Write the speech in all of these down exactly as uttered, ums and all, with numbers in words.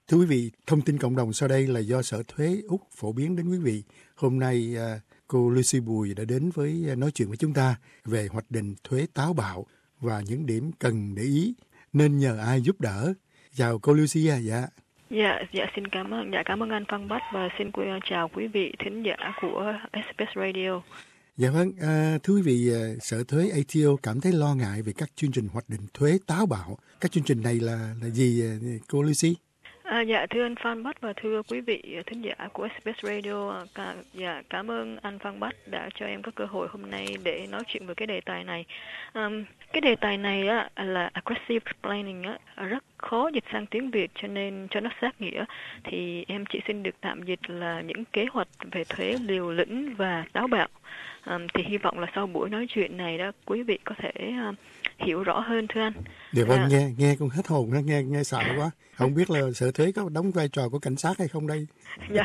Thưa quý vị, thông tin cộng đồng sau đây là do Sở Thuế Úc phổ biến đến quý vị. Hôm nay cô Lucy Bùi đã đến với nói chuyện với chúng ta về hoạch định thuế táo bạo và những điểm cần để ý nên nhờ ai giúp đỡ. Chào cô Lucy à, dạ. Dạ, dạ xin cảm ơn, dạ cảm ơn anh Phan Bách và xin chào quý vị thính giả của ét bê ét Radio. Dạ vâng, à, thưa quý vị, Sở Thuế a tê o cảm thấy lo ngại về các chương trình hoạch định thuế táo bạo. Các chương trình này là là gì cô Lucy? À, dạ thưa anh Phan Bách và thưa quý vị thính giả của ét bê ét Radio, cả, dạ cảm ơn anh Phan Bách đã cho em có cơ hội hôm nay để nói chuyện về cái đề tài này. Um, cái đề tài này á, là aggressive explaining á, rất khó dịch sang tiếng Việt, cho nên cho nó sát nghĩa thì em chỉ xin được tạm dịch là những kế hoạch về thuế liều lĩnh và táo bạo. Um, thì hy vọng là sau buổi nói chuyện này đó quý vị có thể uh, hiểu rõ hơn thưa anh. Dạ vâng, à, nghe nghe con hết hồn, nghe nghe sợ quá. Không biết là Sở Thuế có đóng vai trò của cảnh sát hay không đây? Dạ,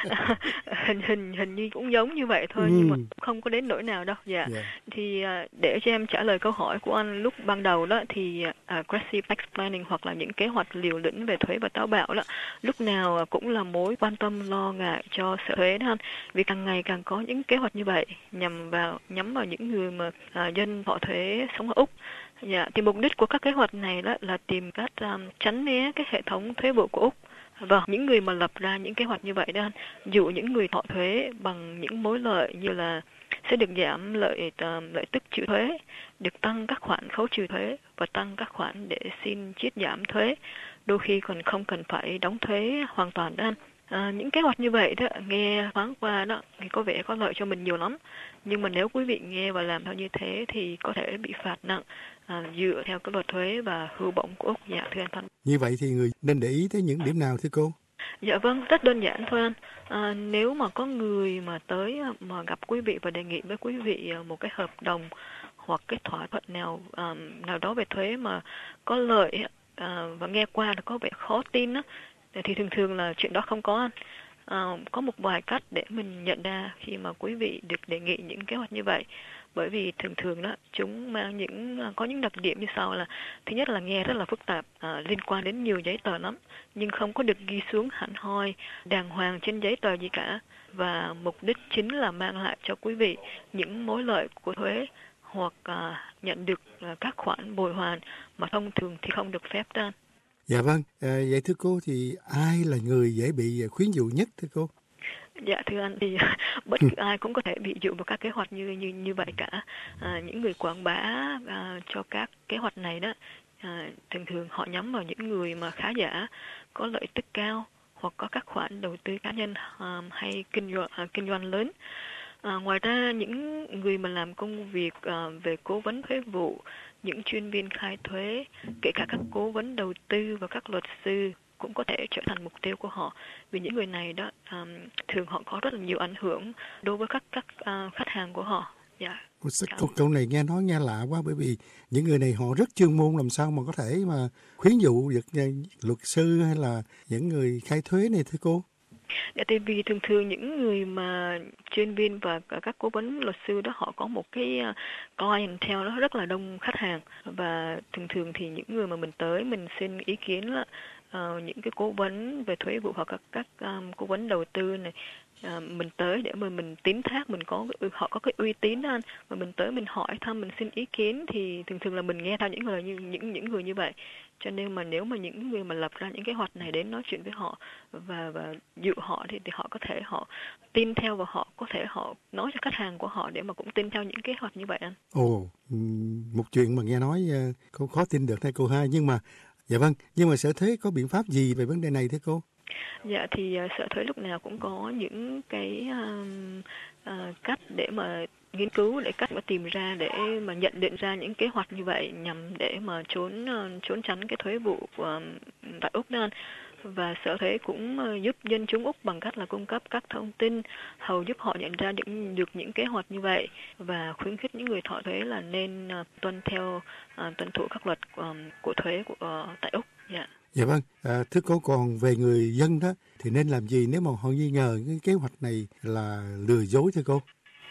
hình hình hình như cũng giống như vậy thôi, ừ. nhưng mà không có đến nỗi nào đâu. Dạ, yeah. Thì để cho em trả lời câu hỏi của anh lúc ban đầu đó, thì uh, aggressive explaining hoặc là những kế hoạch liều lĩnh về thuế và táo bạo đó, lúc nào cũng là mối quan tâm lo ngại cho Sở Thuế đó anh. Vì càng ngày càng có những kế hoạch như vậy nhằm vào nhắm vào những người mà uh, dân họ thuế sống ở Úc. Dạ, thì mục đích của các kế hoạch này đó là tìm cách um, tránh né cái hệ thống thuế vụ của Úc. Vâng, những người mà lập ra những kế hoạch như vậy đó, dụ những người thọ thuế bằng những mối lợi như là sẽ được giảm lợi uh, lợi tức trừ thuế, được tăng các khoản khấu trừ thuế và tăng các khoản để xin chiết giảm thuế, đôi khi còn không cần phải đóng thuế hoàn toàn đó anh. À, những kế hoạch như vậy đó nghe thoáng qua đó thì có vẻ có lợi cho mình nhiều lắm, nhưng mà nếu quý vị nghe và làm theo như thế thì có thể bị phạt nặng à, dựa theo cái luật thuế và hưu bổng của Úc. Dạ thưa anh Thanh. Như vậy thì người nên để ý tới những điểm nào thưa cô? Dạ vâng, rất đơn giản thôi anh. À, nếu mà có người mà tới mà gặp quý vị và đề nghị với quý vị một cái hợp đồng hoặc cái thỏa thuận nào um, nào đó về thuế mà có lợi à, và nghe qua là có vẻ khó tin á, thì thường thường là chuyện đó không có anh. À, có một vài cách để mình nhận ra khi mà quý vị được đề nghị những kế hoạch như vậy, bởi vì thường thường đó chúng mang những có những đặc điểm như sau là: thứ nhất là nghe rất là phức tạp, à, liên quan đến nhiều giấy tờ lắm, nhưng không có được ghi xuống hẳn hoi đàng hoàng trên giấy tờ gì cả, và mục đích chính là mang lại cho quý vị những mối lợi của thuế hoặc à, nhận được à, các khoản bồi hoàn mà thông thường thì không được phép đó. Dạ vâng, à, vậy thưa cô thì ai là người dễ bị khuyến dụ nhất thưa cô? Dạ thưa anh, thì bất cứ ai cũng có thể bị dụ vào các kế hoạch như như như vậy cả. À, những người quảng bá à, cho các kế hoạch này đó, à, thường thường họ nhắm vào những người mà khá giả, có lợi tức cao hoặc có các khoản đầu tư cá nhân à, hay kinh doanh à, kinh doanh lớn. À, ngoài ra những người mà làm công việc à, về cố vấn thuế vụ, những chuyên viên khai thuế, kể cả các cố vấn đầu tư và các luật sư cũng có thể trở thành mục tiêu của họ, vì những người này đó um, thường họ có rất là nhiều ảnh hưởng đối với các các uh, khách hàng của họ. Dạ. Câu, câu này nghe nói nghe lạ quá, bởi vì những người này họ rất chuyên môn, làm sao mà có thể mà khuyến dụ được luật sư hay là những người khai thuế này thưa cô? Dạ, tại vì thường thường những người mà chuyên viên và các cố vấn luật sư đó họ có một cái clientele nó rất là đông khách hàng, và thường thường thì những người mà mình tới mình xin ý kiến là uh, những cái cố vấn về thuế vụ hoặc các các um, cố vấn đầu tư này, uh, mình tới để mà mình tín thác, mình có họ có cái uy tín đó anh, mà mình tới mình hỏi thăm, mình xin ý kiến thì thường thường là mình nghe theo những người như những những người như vậy. Cho nên mà nếu mà những người mà lập ra những kế hoạch này đến nói chuyện với họ và và dụ họ thì, thì họ có thể họ tin theo, và họ có thể họ nói cho khách hàng của họ để mà cũng tin theo những kế hoạch như vậy anh. Ồ, một chuyện mà nghe nói không khó tin được thưa cô ha. Nhưng mà dạ vâng, nhưng mà Sở Thuế có biện pháp gì về vấn đề này thưa cô? Dạ thì uh, Sở Thuế lúc nào cũng có những cái um, uh, cách để mà nghiên cứu, để cách mà tìm ra, để mà nhận định ra những kế hoạch như vậy nhằm để mà trốn trốn tránh cái thuế vụ của tại Úc đó anh. Và Sở Thuế cũng giúp dân chúng Úc bằng cách là cung cấp các thông tin hầu giúp họ nhận ra những, được những kế hoạch như vậy, và khuyến khích những người thọ thuế là nên uh, tuân theo uh, tuân thủ các luật um, của thuế của uh, tại Úc. Dạ. Dạ vâng, à, thưa cô, còn về người dân đó thì nên làm gì nếu mà họ nghi ngờ cái kế hoạch này là lừa dối thưa cô?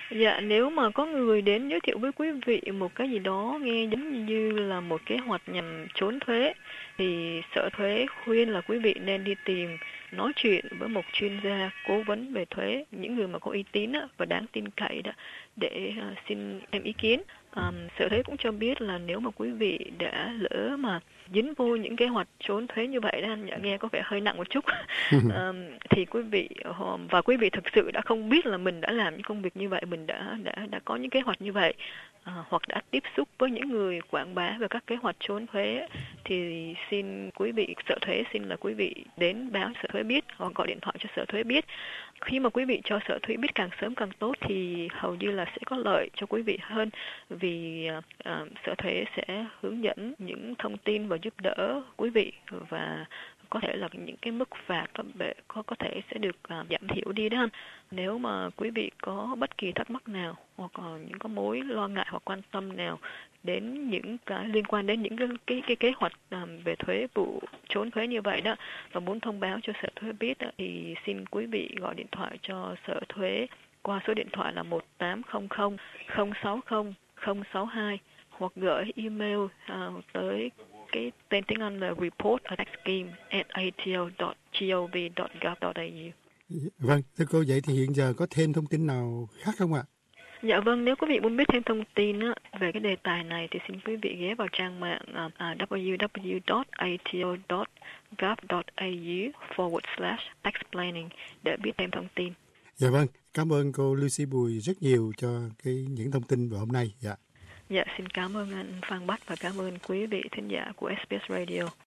Dạ, nếu mà có người đến giới thiệu với quý vị một cái gì đó nghe giống như là một kế hoạch nhằm trốn thuế, thì Sở Thuế khuyên là quý vị nên đi tìm nói chuyện với một chuyên gia cố vấn về thuế, những người mà có uy tín và đáng tin cậy đó, để xin thêm ý kiến. Um, Sở Thuế cũng cho biết là nếu mà quý vị đã lỡ mà dính vô những kế hoạch trốn thuế như vậy đó, anh nghe có vẻ hơi nặng một chút, um, thì quý vị và quý vị thực sự đã không biết là mình đã làm những công việc như vậy, mình đã đã đã có những kế hoạch như vậy, à, hoặc đã tiếp xúc với những người quảng bá về các kế hoạch trốn thuế, thì xin quý vị Sở Thuế xin là quý vị đến báo Sở Thuế biết hoặc gọi điện thoại cho Sở Thuế biết. Khi mà quý vị cho Sở Thuế biết càng sớm càng tốt thì hầu như là sẽ có lợi cho quý vị hơn, vì uh, Sở Thuế sẽ hướng dẫn những thông tin và giúp đỡ quý vị, và có thể là những cái mức phạt có có thể sẽ được uh, giảm thiểu đi đó. Nếu mà quý vị có bất kỳ thắc mắc nào hoặc uh, những có mối lo ngại hoặc quan tâm nào đến những cái liên quan đến những cái cái, cái kế hoạch um, về thuế vụ trốn thuế như vậy đó, và muốn thông báo cho Sở Thuế biết đó, thì xin quý vị gọi điện thoại cho Sở Thuế qua số điện thoại là một tám không không không sáu không không sáu hai, hoặc gửi email uh, tới cái tên tiếng Anh là report a tax scheme at a t o dot gov dot gov dot a u. Vâng, thưa cô, vậy thì hiện giờ có thêm thông tin nào khác không ạ? Dạ vâng, nếu quý vị muốn biết thêm thông tin á, về cái đề tài này thì xin quý vị ghé vào trang mạng uh, w w w dot a t o dot gov dot a u forward slash tax planning để biết thêm thông tin. Dạ vâng, cảm ơn cô Lucy Bùi rất nhiều cho cái những thông tin vào hôm nay. Dạ. Dạ, xin cảm ơn anh Phan Bách và cảm ơn quý vị thính giả của ét bê ét Radio.